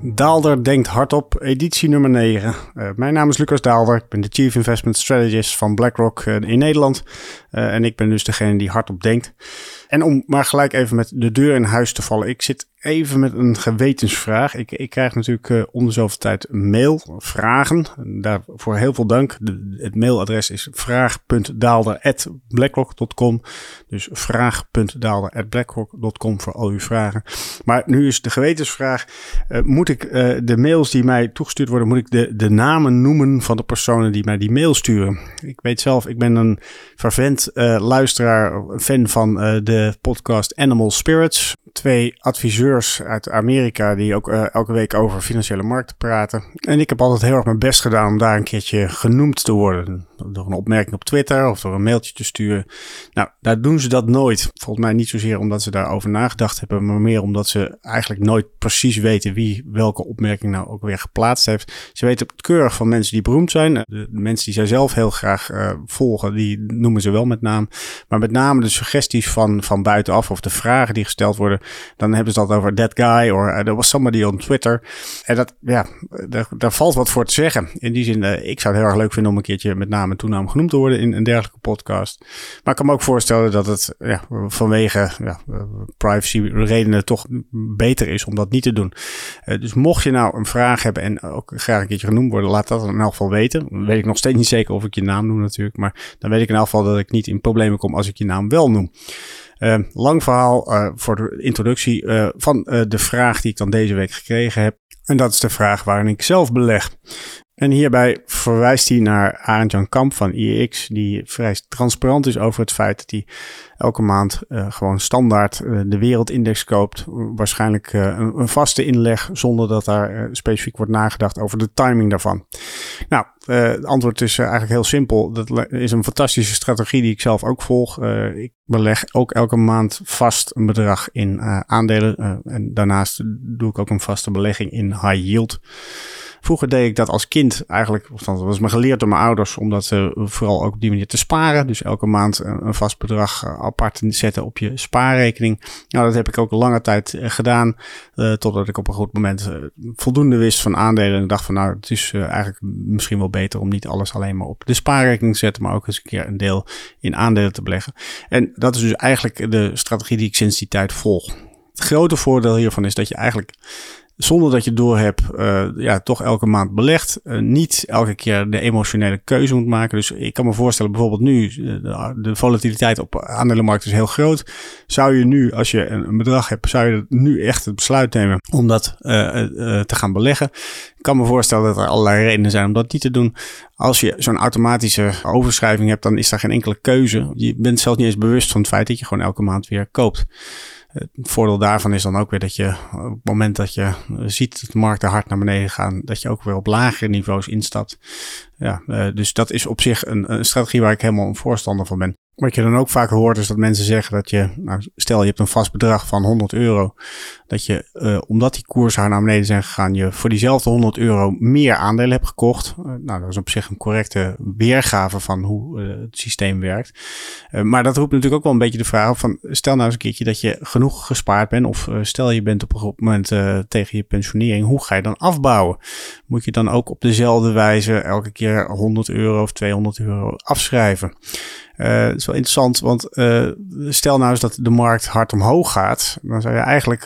Daalder denkt hardop, editie nummer 9. Mijn naam is Lucas Daalder. Ik ben de Chief Investment Strategist van BlackRock in Nederland. En ik ben dus degene die hardop denkt. En om maar gelijk even met de deur in huis te vallen. Ik zit even met een gewetensvraag. Ik krijg natuurlijk om de zoveel tijd mailvragen. Daarvoor heel veel dank. Het mailadres is vraag.daalder@blackrock.com. Dus vraag.daalder@blackrock.com voor al uw vragen. Maar nu is de gewetensvraag. Moet ik de mails die mij toegestuurd worden, moet ik de namen noemen van de personen die mij die mail sturen? Ik weet zelf, ik ben een fervent luisteraar, fan van de podcast Animal Spirits. 2 adviseurs uit Amerika die ook elke week over financiële markten praten. En ik heb altijd heel erg mijn best gedaan om daar een keertje genoemd te worden. Door een opmerking op Twitter of door een mailtje te sturen. Nou, daar doen ze dat nooit. Volgens mij niet zozeer omdat ze daarover nagedacht hebben, maar meer omdat ze eigenlijk nooit precies weten wie welke opmerking nou ook weer geplaatst heeft. Ze weten het keurig van mensen die beroemd zijn. De mensen die zij zelf heel graag volgen, die noemen ze wel met naam. Maar met name de suggesties van buitenaf of de vragen die gesteld worden, dan hebben ze dat over that guy or there was somebody on Twitter. En dat, ja, daar valt wat voor te zeggen. In die zin, ik zou het heel erg leuk vinden om een keertje met naam en toenaam genoemd te worden in een dergelijke podcast. Maar ik kan me ook voorstellen dat het vanwege privacy redenen toch beter is om dat niet te doen. Dus mocht je nou een vraag hebben en ook graag een keertje genoemd worden, laat dat in elk geval weten. Dan weet ik nog steeds niet zeker of ik je naam noem natuurlijk, maar dan weet ik in elk geval dat ik niet in problemen kom als ik je naam wel noem. Lang verhaal voor de introductie van de vraag die ik dan deze week gekregen heb. En dat is de vraag waarin ik zelf beleg. En hierbij verwijst hij naar Arend-Jan Kamp van IEX, die vrij transparant is over het feit dat hij elke maand gewoon standaard de wereldindex koopt. Waarschijnlijk een vaste inleg zonder dat daar specifiek wordt nagedacht over de timing daarvan. Nou, het antwoord is eigenlijk heel simpel. Dat is een fantastische strategie die ik zelf ook volg. Ik beleg ook elke maand vast een bedrag in aandelen. En daarnaast doe ik ook een vaste belegging in high yield. Vroeger deed ik dat als kind eigenlijk, of dat was me geleerd door mijn ouders, om dat vooral ook op die manier te sparen. Dus elke maand een vast bedrag apart te zetten op je spaarrekening. Nou, dat heb ik ook een lange tijd gedaan, totdat ik op een goed moment voldoende wist van aandelen. En dacht van nou, het is eigenlijk misschien wel beter om niet alles alleen maar op de spaarrekening te zetten, maar ook eens een keer een deel in aandelen te beleggen. En dat is dus eigenlijk de strategie die ik sinds die tijd volg. Het grote voordeel hiervan is dat je eigenlijk, zonder dat je doorhebt, toch elke maand belegt. Niet elke keer de emotionele keuze moet maken. Dus ik kan me voorstellen, bijvoorbeeld nu, de volatiliteit op aandelenmarkt is heel groot. Zou je nu, als je een bedrag hebt, zou je nu echt het besluit nemen om dat te gaan beleggen? Ik kan me voorstellen dat er allerlei redenen zijn om dat niet te doen. Als je zo'n automatische overschrijving hebt, dan is daar geen enkele keuze. Je bent zelfs niet eens bewust van het feit dat je gewoon elke maand weer koopt. Het voordeel daarvan is dan ook weer dat je op het moment dat je ziet dat de markten hard naar beneden gaan, dat je ook weer op lagere niveaus instapt. Ja, dus dat is op zich een strategie waar ik helemaal een voorstander van ben. Wat je dan ook vaak hoort is dat mensen zeggen dat je, nou, stel je hebt een vast bedrag van €100, dat je, omdat die koersen naar beneden zijn gegaan, je voor diezelfde €100 meer aandelen hebt gekocht. Nou, dat is op zich een correcte weergave van hoe het systeem werkt. Maar dat roept natuurlijk ook wel een beetje de vraag op van, stel nou eens een keertje dat je genoeg gespaard bent, of stel je bent op een goed moment tegen je pensionering, hoe ga je dan afbouwen? Moet je dan ook op dezelfde wijze elke keer €100 of €200 afschrijven? Het is wel interessant, want stel nou eens dat de markt hard omhoog gaat, dan zou je eigenlijk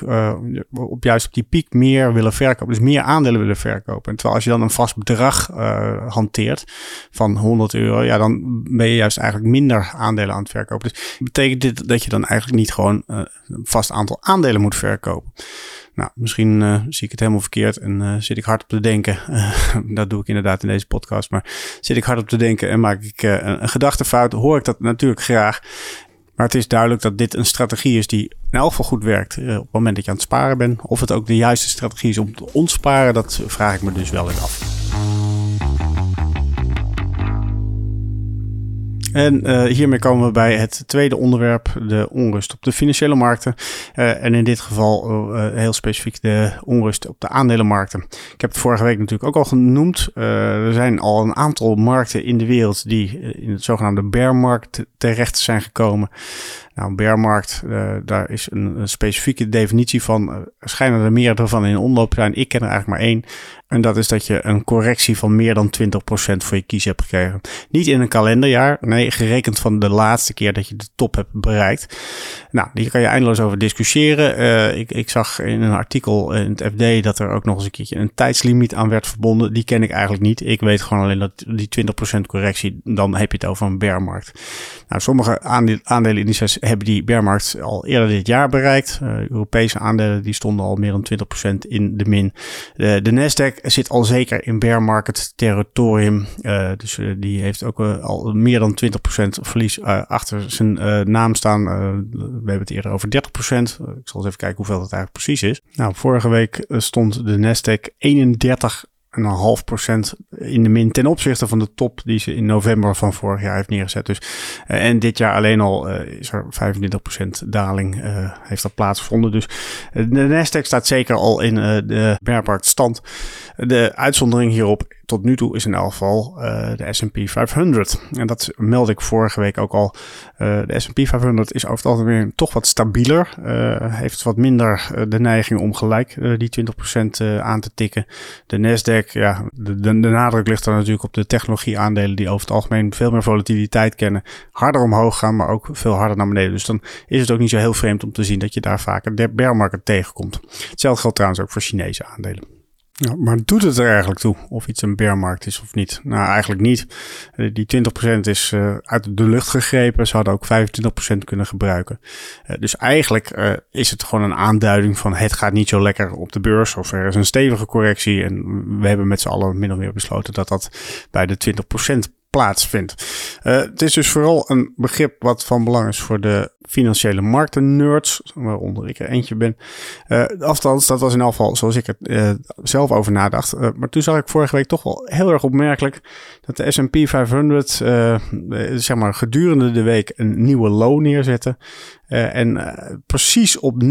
juist op die piek meer willen verkopen, dus meer aandelen willen verkopen. En terwijl als je dan een vast bedrag hanteert van €100, ja, dan ben je juist eigenlijk minder aandelen aan het verkopen. Dus betekent dit dat je dan eigenlijk niet gewoon een vast aantal aandelen moet verkopen? Nou, misschien zie ik het helemaal verkeerd en zit ik hard op te denken. Dat doe ik inderdaad in deze podcast. Maar zit ik hard op te denken en maak ik een gedachtefout, hoor ik dat natuurlijk graag. Maar het is duidelijk dat dit een strategie is die in elk geval goed werkt op het moment dat je aan het sparen bent. Of het ook de juiste strategie is om te ontsparen, dat vraag ik me dus wel eens af. En hiermee komen we bij het tweede onderwerp, de onrust op de financiële markten. En in dit geval heel specifiek de onrust op de aandelenmarkten. Ik heb het vorige week natuurlijk ook al genoemd. Er zijn al een aantal markten in de wereld die in het zogenaamde bear market terecht zijn gekomen. Nou, een bearmarkt, daar is een specifieke definitie van. Er schijnen er meerdere van in omloop te zijn. Ik ken er eigenlijk maar één. En dat is dat je een correctie van meer dan 20% voor je kies hebt gekregen. Niet in een kalenderjaar, nee, gerekend van de laatste keer dat je de top hebt bereikt. Nou, hier kan je eindeloos over discussiëren. Ik zag in een artikel in het FD dat er ook nog eens een keertje een tijdslimiet aan werd verbonden. Die ken ik eigenlijk niet. Ik weet gewoon alleen dat die 20% correctie, dan heb je het over een bearmarkt. Nou, sommige aandelenindices hebben die bearmarkt al eerder dit jaar bereikt. Europese aandelen die stonden al meer dan 20% in de min. De Nasdaq zit al zeker in bear market territorium. Dus die heeft ook al meer dan 20% verlies achter zijn naam staan. We hebben het eerder over 30%. Ik zal eens even kijken hoeveel dat eigenlijk precies is. Nou, vorige week stond de Nasdaq 31,5% in de min ten opzichte van de top die ze in november van vorig jaar heeft neergezet. Dus, en dit jaar alleen al is er 25% daling heeft dat plaatsgevonden. Dus de Nasdaq staat zeker al in de bearmarktstand. De uitzondering hierop tot nu toe is in elk geval de S&P 500. En dat meldde ik vorige week ook al. De S&P 500 is over het algemeen toch wat stabieler. Heeft wat minder de neiging om gelijk die 20% aan te tikken. De Nasdaq, ja, de nadruk ligt er natuurlijk op de technologieaandelen die over het algemeen veel meer volatiliteit kennen. Harder omhoog gaan, maar ook veel harder naar beneden. Dus dan is het ook niet zo heel vreemd om te zien dat je daar vaker de bear market tegenkomt. Hetzelfde geldt trouwens ook voor Chinese aandelen. Ja, maar doet het er eigenlijk toe of iets een bearmarkt is of niet? Nou, eigenlijk niet. Die 20% is uit de lucht gegrepen. Ze hadden ook 25% kunnen gebruiken. Dus eigenlijk is het gewoon een aanduiding van het gaat niet zo lekker op de beurs. Of er is een stevige correctie. En we hebben met z'n allen min of meer besloten dat dat bij de 20% plaatsvindt. Het is dus vooral een begrip wat van belang is voor de financiële markten-nerds, waaronder ik er eentje ben. Althans, dat was in elk geval zoals ik er zelf over nadacht. Maar toen zag ik vorige week toch wel heel erg opmerkelijk dat de S&P 500 zeg maar gedurende de week een nieuwe low neerzette. En precies op 19,92%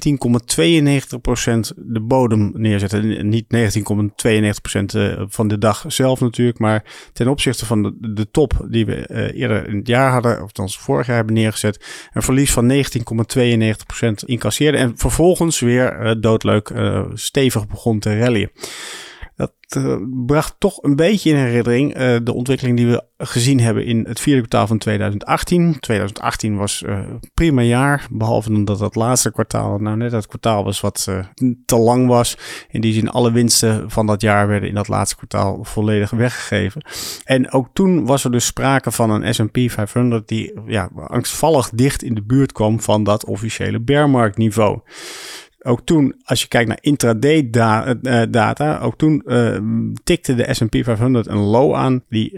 de bodem neerzette. Niet 19,92% van de dag zelf natuurlijk, maar ten opzichte van de top die we eerder in het jaar hadden, of althans vorig jaar hebben neergezet, een verlies van 19,92% incasseerde en vervolgens weer doodleuk stevig begon te rallyen. Dat bracht toch een beetje in herinnering de ontwikkeling die we gezien hebben in het vierde kwartaal van 2018. 2018 was prima jaar, behalve omdat dat laatste kwartaal, nou net dat kwartaal was wat te lang was. In die zin alle winsten van dat jaar werden in dat laatste kwartaal volledig weggegeven. En ook toen was er dus sprake van een S&P 500 die angstvallig dicht in de buurt kwam van dat officiële bearmarktniveau. Ook toen, als je kijkt naar intraday data, ook toen tikte de S&P 500 een low aan die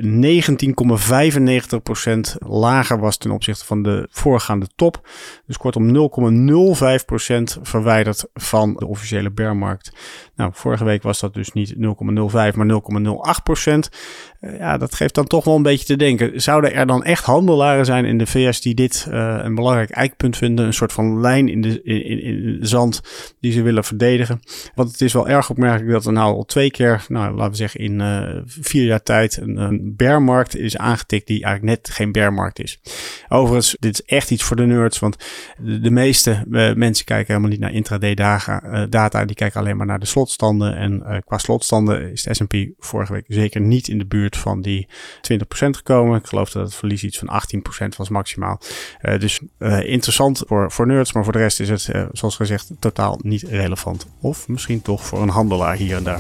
19,95% lager was ten opzichte van de voorgaande top. Dus kortom 0,05% verwijderd van de officiële bearmarkt. Nou, vorige week was dat dus niet 0,05, maar 0,08%. Ja, dat geeft dan toch wel een beetje te denken. Zouden er dan echt handelaren zijn in de VS die dit een belangrijk eikpunt vinden? Een soort van lijn in de zand die ze willen verdedigen. Want het is wel erg opmerkelijk dat er nou al 2 keer, laten we zeggen in 4 jaar tijd, een bearmarkt is aangetikt die eigenlijk net geen bearmarkt is. Overigens, dit is echt iets voor de nerds, want de meeste mensen kijken helemaal niet naar intraday data. Die kijken alleen maar naar de slotstanden. En qua slotstanden is de S&P vorige week zeker niet in de buurt van die 20% gekomen. Ik geloof dat het verlies iets van 18% was maximaal. Dus interessant voor nerds, maar voor de rest is het, zoals gezegd, totaal niet relevant. Of misschien toch voor een handelaar hier en daar.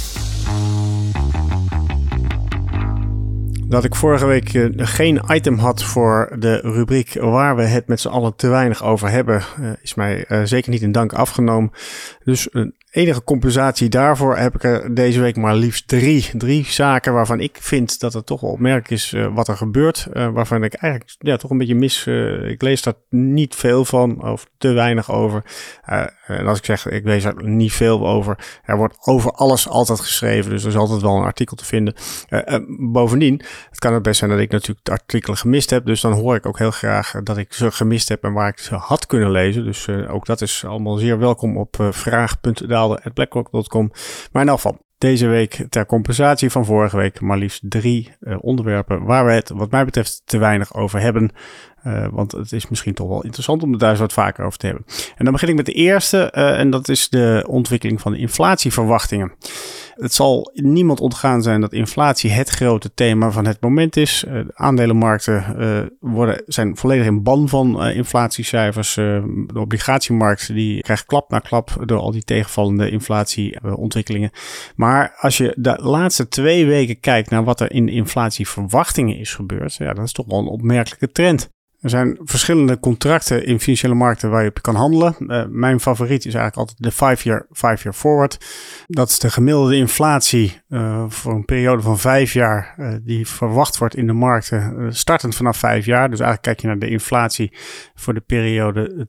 Dat ik vorige week geen item had voor de rubriek waar we het met z'n allen te weinig over hebben, is mij zeker niet in dank afgenomen. Dus een enige compensatie daarvoor heb ik er deze week maar liefst 3 zaken waarvan ik vind dat het toch wel opmerkelijk is wat er gebeurt. Waarvan ik eigenlijk toch een beetje mis. Ik lees daar niet veel van of te weinig over. En als ik zeg ik lees er niet veel over. Er wordt over alles altijd geschreven. Dus er is altijd wel een artikel te vinden. Bovendien, het kan het best zijn dat ik natuurlijk de artikelen gemist heb. Dus dan hoor ik ook heel graag dat ik ze gemist heb en waar ik ze had kunnen lezen. Dus ook dat is allemaal zeer welkom op vraag.daalder@blackrock.com. Maar in elk geval, Deze week ter compensatie van vorige week maar liefst 3 onderwerpen waar we het wat mij betreft te weinig over hebben. Want het is misschien toch wel interessant om het daar eens wat vaker over te hebben. En dan begin ik met de eerste en dat is de ontwikkeling van de inflatieverwachtingen. Het zal niemand ontgaan zijn dat inflatie het grote thema van het moment is. De aandelenmarkten zijn volledig in ban van inflatiecijfers. De obligatiemarkt die krijgt klap na klap door al die tegenvallende inflatieontwikkelingen. Maar als je de laatste 2 weken kijkt naar wat er in de inflatieverwachtingen is gebeurd, ja, dat is toch wel een opmerkelijke trend. Er zijn verschillende contracten in financiële markten waar je op kan handelen. Mijn favoriet is eigenlijk altijd de 5-year forward. Dat is de gemiddelde inflatie voor een periode van 5 jaar die verwacht wordt in de markten startend vanaf 5 jaar. Dus eigenlijk kijk je naar de inflatie voor de periode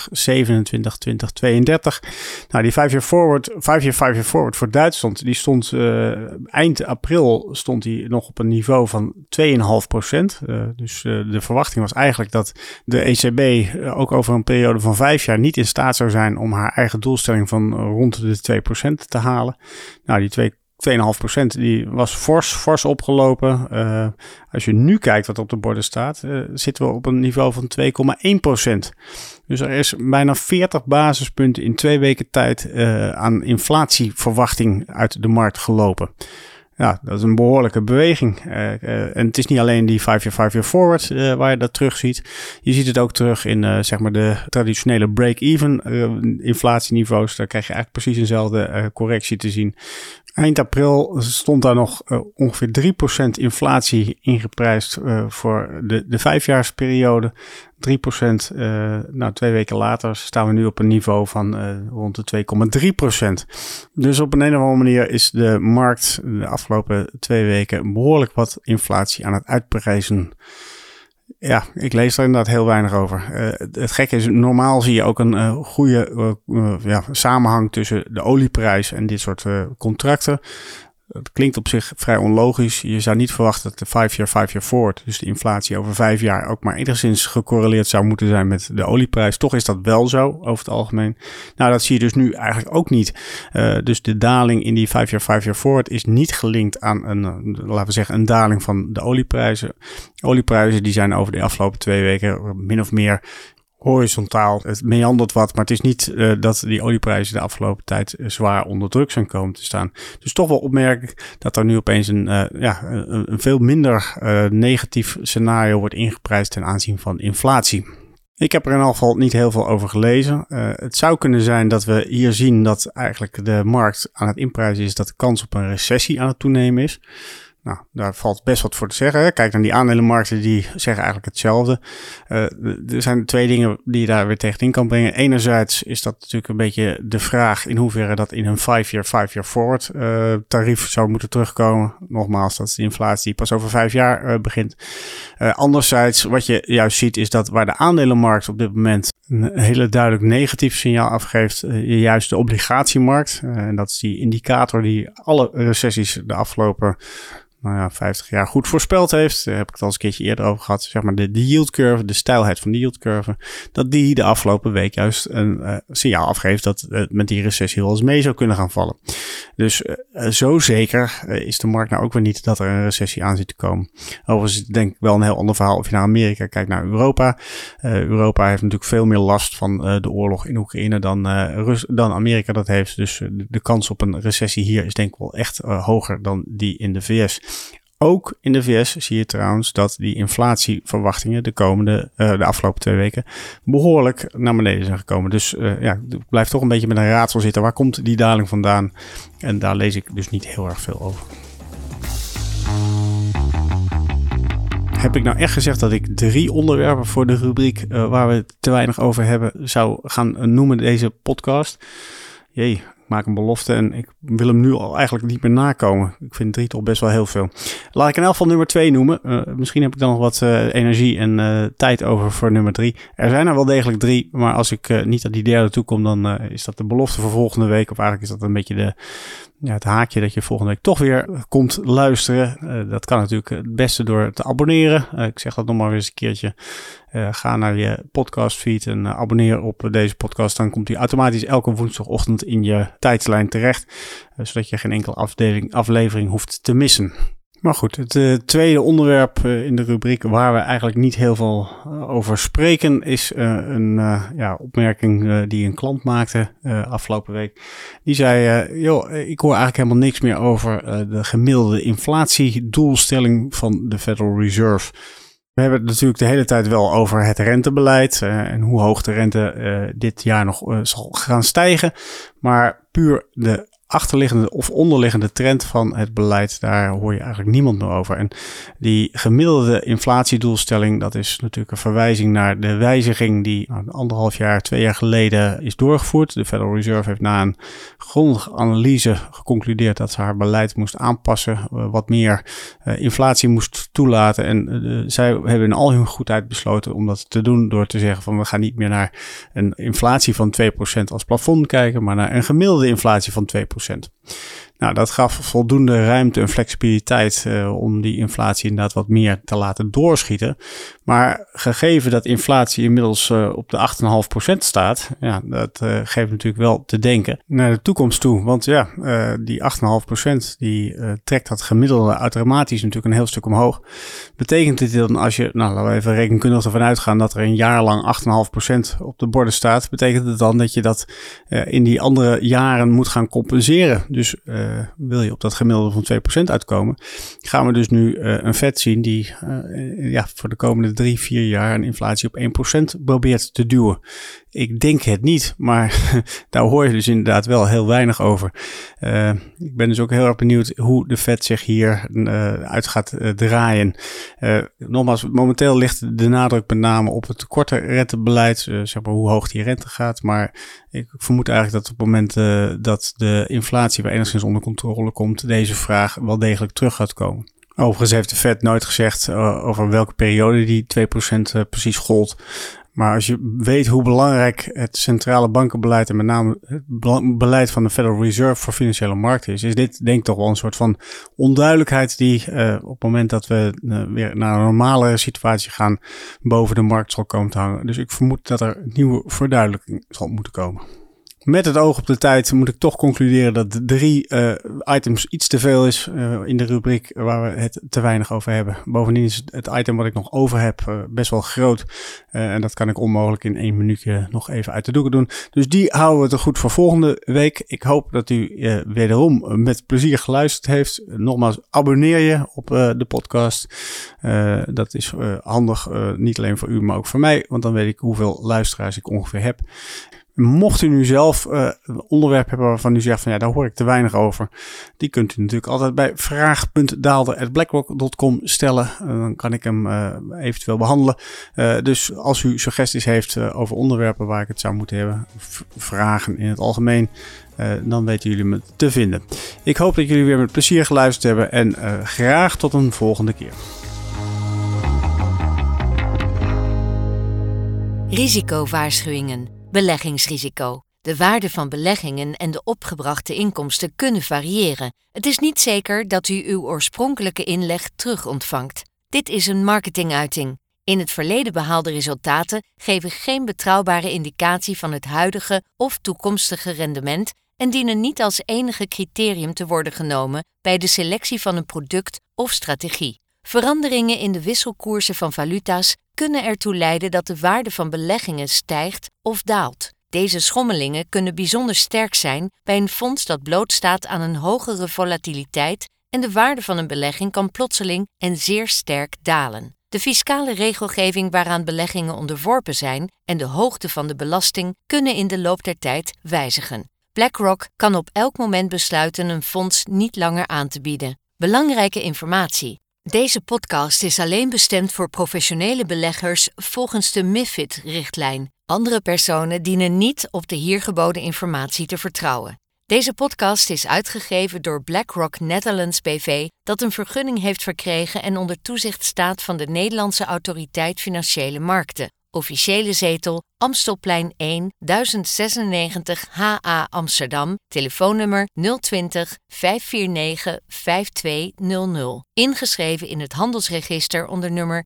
2027-2032. Nou, die 5-year forward voor Duitsland, die stond eind april stond die nog op een niveau van 2,5%. Dus de verwachting was eigenlijk dat de ECB ook over een periode van 5 jaar niet in staat zou zijn om haar eigen doelstelling van rond de 2% te halen. Nou, die 2,5% die was fors opgelopen. Als je nu kijkt wat op de borden staat, zitten we op een niveau van 2,1%. Dus er is bijna 40 basispunten in 2 weken tijd aan inflatieverwachting uit de markt gelopen. Ja, dat is een behoorlijke beweging. En het is niet alleen die 5-year forward waar je dat terug ziet. Je ziet het ook terug in zeg maar de traditionele break-even inflatieniveaus. Daar krijg je eigenlijk precies eenzelfde correctie te zien. Eind april stond daar nog ongeveer 3% inflatie ingeprijsd voor de 5-jaarsperiode. 3%, nou 2 weken later staan we nu op een niveau van rond de 2,3%. Dus op een of andere manier is de markt de afgelopen 2 weken behoorlijk wat inflatie aan het uitprijzen. Ja, ik lees er inderdaad heel weinig over. Het gekke is, normaal zie je ook een goede samenhang tussen de olieprijs en dit soort contracten. Het klinkt op zich vrij onlogisch. Je zou niet verwachten dat de 5-year forward, dus de inflatie over 5 jaar, ook maar enigszins gecorreleerd zou moeten zijn met de olieprijs. Toch is dat wel zo, over het algemeen. Nou, dat zie je dus nu eigenlijk ook niet. Dus de daling in die 5-year forward is niet gelinkt aan laten we zeggen, een daling van de olieprijzen. Olieprijzen die zijn over de afgelopen 2 weken min of meer horizontaal. Het meandert wat, maar het is niet dat die olieprijzen de afgelopen tijd zwaar onder druk zijn komen te staan. Dus toch wel opmerkelijk dat er nu opeens een veel minder negatief scenario wordt ingeprijsd ten aanzien van inflatie. Ik heb er in elk geval niet heel veel over gelezen. Het zou kunnen zijn dat we hier zien dat eigenlijk de markt aan het inprijzen is dat de kans op een recessie aan het toenemen is. Nou, daar valt best wat voor te zeggen. Kijk naar die aandelenmarkten, die zeggen eigenlijk hetzelfde. Er zijn 2 dingen die je daar weer tegenin kan brengen. Enerzijds is dat natuurlijk een beetje de vraag in hoeverre dat in een 5-year forward tarief zou moeten terugkomen. Nogmaals, dat is de inflatie die pas over 5 jaar begint. Anderzijds, wat je juist ziet, is dat waar de aandelenmarkt op dit moment een hele duidelijk negatief signaal afgeeft, juist de obligatiemarkt. En dat is die indicator die alle recessies de afgelopen 50 jaar goed voorspeld heeft. Daar heb ik het al eens een keertje eerder over gehad. Zeg maar de yield curve, de steilheid van de yield curve. Dat die de afgelopen week juist een signaal afgeeft dat met die recessie wel eens mee zou kunnen gaan vallen. Dus zo zeker is de markt nou ook weer niet dat er een recessie aan zit te komen. Overigens denk ik wel een heel ander verhaal of je naar Amerika kijkt, naar Europa. Europa heeft natuurlijk veel meer last van de oorlog in Oekraïne dan Amerika dat heeft. Dus de kans op een recessie hier is denk ik wel echt hoger dan die in de VS. Ook in de VS zie je trouwens dat die inflatieverwachtingen de afgelopen 2 weken behoorlijk naar beneden zijn gekomen. Dus ik blijf toch een beetje met een raadsel zitten. Waar komt die daling vandaan? En daar lees ik dus niet heel erg veel over. Heb ik nou echt gezegd dat ik 3 onderwerpen voor de rubriek waar we het te weinig over hebben zou gaan noemen deze podcast? Jee. Ik maak een belofte en ik wil hem nu al eigenlijk niet meer nakomen. Ik vind 3 toch best wel heel veel. Laat ik in elk geval nummer 2 noemen. Misschien heb ik dan nog wat energie en tijd over voor nummer 3. Er zijn er wel degelijk 3, maar als ik niet aan die derde toe kom, dan is dat de belofte voor volgende week. Of eigenlijk is dat een beetje het haakje dat je volgende week toch weer komt luisteren. Dat kan natuurlijk het beste door te abonneren. Ik zeg dat nog maar eens een keertje. Ga naar je podcastfeed en abonneer op deze podcast. Dan komt die automatisch elke woensdagochtend in je tijdslijn terecht. Zodat je geen enkele aflevering hoeft te missen. Maar goed, het tweede onderwerp in de rubriek waar we eigenlijk niet heel veel over spreken is een opmerking die een klant maakte afgelopen week. Die zei, ik hoor eigenlijk helemaal niks meer over de gemiddelde inflatiedoelstelling van de Federal Reserve. We hebben het natuurlijk de hele tijd wel over het rentebeleid en hoe hoog de rente dit jaar nog zal gaan stijgen. Maar puur de achterliggende of onderliggende trend van het beleid, daar hoor je eigenlijk niemand meer over. En die gemiddelde inflatiedoelstelling, dat is natuurlijk een verwijzing naar de wijziging die 2 jaar geleden is doorgevoerd. De Federal Reserve heeft na een grondige analyse geconcludeerd dat ze haar beleid moest aanpassen, wat meer inflatie moest toelaten. En zij hebben in al hun goedheid besloten om dat te doen door te zeggen van we gaan niet meer naar een inflatie van 2% als plafond kijken, maar naar een gemiddelde inflatie van 2%. Nou, dat gaf voldoende ruimte en flexibiliteit om die inflatie inderdaad wat meer te laten doorschieten. Maar gegeven dat inflatie inmiddels op de 8,5% staat, dat geeft natuurlijk wel te denken naar de toekomst toe. Want die 8,5% die trekt dat gemiddelde automatisch natuurlijk een heel stuk omhoog. Betekent dit dan als je, laten we even rekenkundig ervan uitgaan dat er een jaar lang 8,5% op de borden staat, betekent het dan dat je dat in die andere jaren moet gaan compenseren. Dus wil je op dat gemiddelde van 2% uitkomen, gaan we dus nu een Fed zien die voor de komende 3-4 jaar een inflatie op 1% probeert te duwen. Ik denk het niet, maar daar hoor je dus inderdaad wel heel weinig over. Ik ben dus ook heel erg benieuwd hoe de Fed zich hier uit gaat draaien. Nogmaals, momenteel ligt de nadruk met name op het korte rentebeleid, zeg maar hoe hoog die rente gaat. Maar ik vermoed eigenlijk dat op het moment dat de inflatie weer enigszins onder controle komt, deze vraag wel degelijk terug gaat komen. Overigens heeft de Fed nooit gezegd over welke periode die 2% precies gold. Maar als je weet hoe belangrijk het centrale bankenbeleid en met name het beleid van de Federal Reserve voor financiële markten is dit denk ik toch wel een soort van onduidelijkheid die op het moment dat we weer naar een normale situatie gaan boven de markt zal komen te hangen. Dus ik vermoed dat er nieuwe verduidelijking zal moeten komen. Met het oog op de tijd moet ik toch concluderen dat 3 items iets te veel is in de rubriek waar we het te weinig over hebben. Bovendien is het item wat ik nog over heb best wel groot. En dat kan ik onmogelijk in 1 minuutje nog even uit de doeken doen. Dus die houden we te goed voor volgende week. Ik hoop dat u wederom met plezier geluisterd heeft. Nogmaals, abonneer je op de podcast. Dat is handig, niet alleen voor u, maar ook voor mij. Want dan weet ik hoeveel luisteraars ik ongeveer heb. Mocht u nu zelf een onderwerp hebben waarvan u zegt van daar hoor ik te weinig over. Die kunt u natuurlijk altijd bij vraag.daalder@blackrock.com stellen. Dan kan ik hem eventueel behandelen. Dus als u suggesties heeft over onderwerpen waar ik het zou moeten hebben. Vragen in het algemeen. Dan weten jullie me te vinden. Ik hoop dat jullie weer met plezier geluisterd hebben. En graag tot een volgende keer. Risicowaarschuwingen. Beleggingsrisico. De waarde van beleggingen en de opgebrachte inkomsten kunnen variëren. Het is niet zeker dat u uw oorspronkelijke inleg terug ontvangt. Dit is een marketinguiting. In het verleden behaalde resultaten geven geen betrouwbare indicatie van het huidige of toekomstige rendement en dienen niet als enige criterium te worden genomen bij de selectie van een product of strategie. Veranderingen in de wisselkoersen van valuta's kunnen ertoe leiden dat de waarde van beleggingen stijgt of daalt. Deze schommelingen kunnen bijzonder sterk zijn bij een fonds dat blootstaat aan een hogere volatiliteit en de waarde van een belegging kan plotseling en zeer sterk dalen. De fiscale regelgeving waaraan beleggingen onderworpen zijn en de hoogte van de belasting kunnen in de loop der tijd wijzigen. BlackRock kan op elk moment besluiten een fonds niet langer aan te bieden. Belangrijke informatie. Deze podcast is alleen bestemd voor professionele beleggers volgens de MiFID-richtlijn. Andere personen dienen niet op de hier geboden informatie te vertrouwen. Deze podcast is uitgegeven door BlackRock Netherlands BV, dat een vergunning heeft verkregen en onder toezicht staat van de Nederlandse Autoriteit Financiële Markten. officiële zetel Amstelplein 1, 1096 HA Amsterdam, telefoonnummer 020 549 5200. Ingeschreven in het handelsregister onder nummer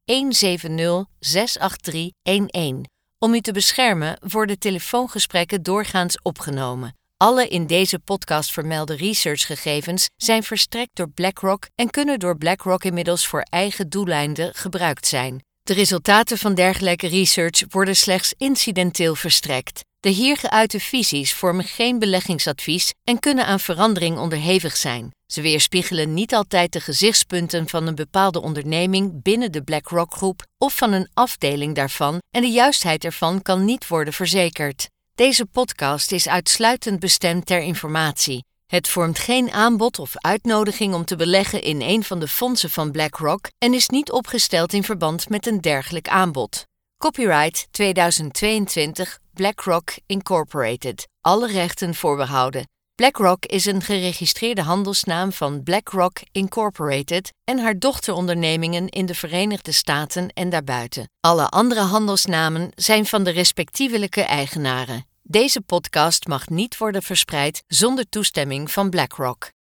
170-68311. Om u te beschermen worden telefoongesprekken doorgaans opgenomen. Alle in deze podcast vermelde researchgegevens zijn verstrekt door BlackRock en kunnen door BlackRock inmiddels voor eigen doeleinden gebruikt zijn. De resultaten van dergelijke research worden slechts incidenteel verstrekt. De hier geuite visies vormen geen beleggingsadvies en kunnen aan verandering onderhevig zijn. Ze weerspiegelen niet altijd de gezichtspunten van een bepaalde onderneming binnen de BlackRock-groep of van een afdeling daarvan en de juistheid ervan kan niet worden verzekerd. Deze podcast is uitsluitend bestemd ter informatie. Het vormt geen aanbod of uitnodiging om te beleggen in een van de fondsen van BlackRock en is niet opgesteld in verband met een dergelijk aanbod. Copyright 2022 BlackRock Incorporated. Alle rechten voorbehouden. BlackRock is een geregistreerde handelsnaam van BlackRock Incorporated en haar dochterondernemingen in de Verenigde Staten en daarbuiten. Alle andere handelsnamen zijn van de respectievelijke eigenaren. Deze podcast mag niet worden verspreid zonder toestemming van BlackRock.